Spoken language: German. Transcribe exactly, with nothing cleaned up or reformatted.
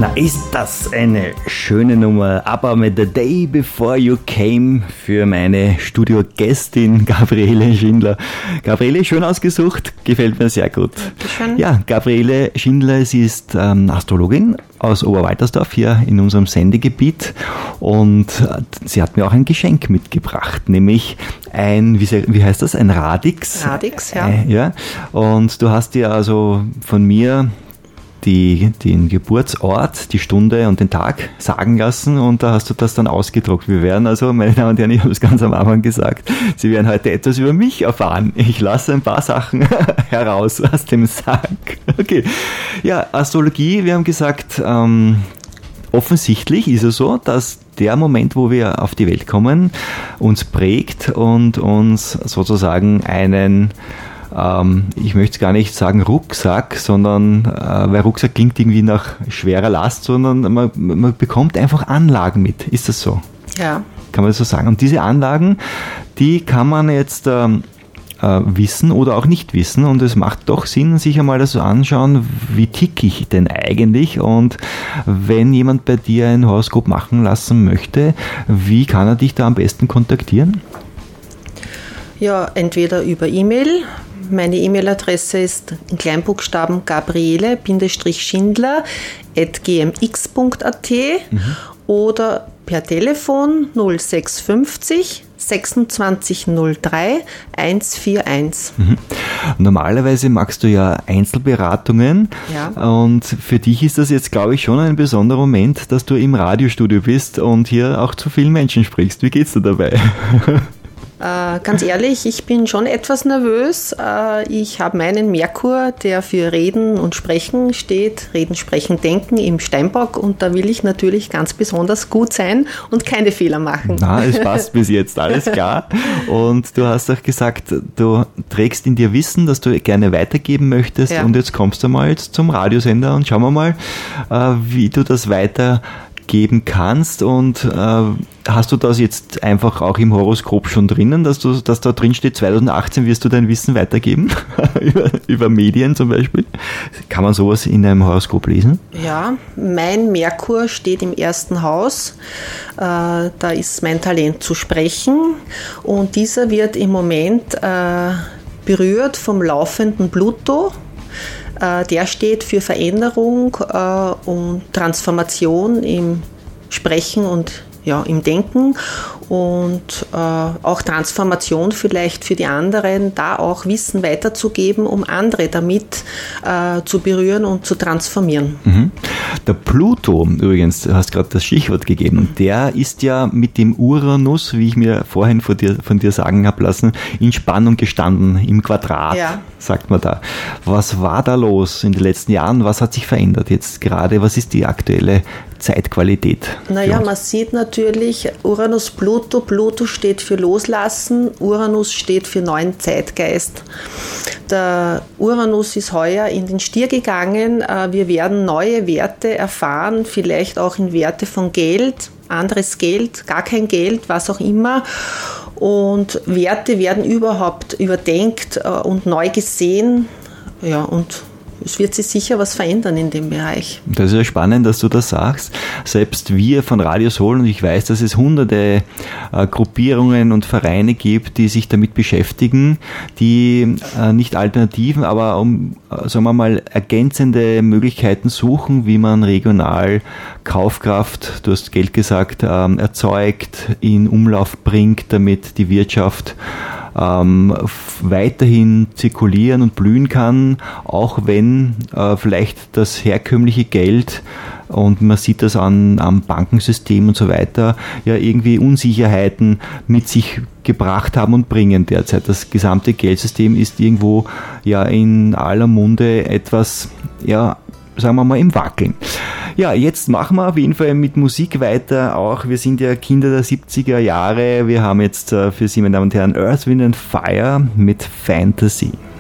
Na, ist das eine schöne Nummer. Aber mit The Day Before You Came für meine Studiogästin Gabriele Schindler. Gabriele, schön ausgesucht, gefällt mir sehr gut. Dankeschön. Ja, Gabriele Schindler, sie ist ähm, Astrologin aus Oberwaltersdorf hier in unserem Sendegebiet und sie hat mir auch ein Geschenk mitgebracht, nämlich ein, wie, wie heißt das, ein Radix. Radix, ja. Äh, ja. Und du hast dir also von mir Die, den Geburtsort, die Stunde und den Tag sagen lassen und da hast du das dann ausgedruckt. Wir werden also, meine Damen und Herren, ich habe es ganz am Anfang gesagt, Sie werden heute etwas über mich erfahren. Ich lasse ein paar Sachen heraus aus dem Sack. Okay, ja, Astrologie, wir haben gesagt, ähm, offensichtlich ist es so, dass der Moment, wo wir auf die Welt kommen, uns prägt und uns sozusagen einen ich möchte gar nicht sagen Rucksack, sondern, äh, weil Rucksack klingt irgendwie nach schwerer Last, sondern man, man bekommt einfach Anlagen mit. Ist das so? Ja. Kann man das so sagen? Und diese Anlagen, die kann man jetzt ähm, äh, wissen oder auch nicht wissen und es macht doch Sinn, sich einmal das so anschauen, wie ticke ich denn eigentlich und wenn jemand bei dir ein Horoskop machen lassen möchte, wie kann er dich da am besten kontaktieren? Ja, entweder über E-Mail. Meine E-Mail-Adresse ist in Kleinbuchstaben gabriele-schindler at g m x punkt a t mhm. oder per Telefon null sechs fünfzig sechsundzwanzig null drei hunderteinundvierzig. Mhm. Normalerweise magst du ja Einzelberatungen ja. Und für dich ist das jetzt, glaube ich, schon ein besonderer Moment, dass du im Radiostudio bist und hier auch zu vielen Menschen sprichst. Wie geht's dir dabei? Äh, ganz ehrlich, ich bin schon etwas nervös. Äh, ich habe meinen Merkur, der für Reden und Sprechen steht, Reden, Sprechen, Denken im Steinbock und da will ich natürlich ganz besonders gut sein und keine Fehler machen. Na, es passt bis jetzt, alles klar. Und du hast auch gesagt, du trägst in dir Wissen, das du gerne weitergeben möchtest ja. Und jetzt kommst du mal jetzt zum Radiosender und schauen wir mal, äh, wie du das weiter geben kannst und äh, hast du das jetzt einfach auch im Horoskop schon drinnen, dass du, dass da drin steht, zwanzig achtzehn wirst du dein Wissen weitergeben? über, über Medien zum Beispiel? Kann man sowas in einem Horoskop lesen? Ja, mein Merkur steht im ersten Haus, äh, da ist mein Talent zu sprechen und dieser wird im Moment äh, berührt vom laufenden Pluto. Der steht für Veränderung äh, und Transformation im Sprechen und ja, im Denken und äh, auch Transformation vielleicht für die anderen, da auch Wissen weiterzugeben, um andere damit äh, zu berühren und zu transformieren. Mhm. Der Pluto, übrigens, du hast gerade das Stichwort gegeben, der ist ja mit dem Uranus, wie ich mir vorhin von dir, von dir sagen habe lassen, in Spannung gestanden, im Quadrat, ja. Sagt man da. Was war da los in den letzten Jahren? Was hat sich verändert jetzt gerade? Was ist die aktuelle Zeitqualität? Naja, man sieht natürlich Uranus, Pluto. Pluto steht für Loslassen, Uranus steht für neuen Zeitgeist. Der Uranus ist heuer in den Stier gegangen. Wir werden neue Werte erfahren, vielleicht auch in Werte von Geld, anderes Geld, gar kein Geld, was auch immer. Und Werte werden überhaupt überdenkt und neu gesehen. Ja, und es wird sich sicher was verändern in dem Bereich. Das ist ja spannend, dass du das sagst. Selbst wir von Radio Soul, und ich weiß, dass es hunderte äh, Gruppierungen und Vereine gibt, die sich damit beschäftigen, die äh, nicht Alternativen, aber um, äh, sagen wir mal, ergänzende Möglichkeiten suchen, wie man regional Kaufkraft, du hast Geld gesagt, ähm, erzeugt, in Umlauf bringt, damit die Wirtschaft Ähm, weiterhin zirkulieren und blühen kann, auch wenn äh, vielleicht das herkömmliche Geld, und man sieht das an, am Bankensystem und so weiter, ja irgendwie Unsicherheiten mit sich gebracht haben und bringen derzeit. Das gesamte Geldsystem ist irgendwo ja in aller Munde etwas, ja, sagen wir mal, im Wackeln. Ja, jetzt machen wir auf jeden Fall mit Musik weiter. Auch wir sind ja Kinder der siebziger Jahre. Wir haben jetzt für Sie, meine Damen und Herren, Earth, Wind and Fire mit Fantasy.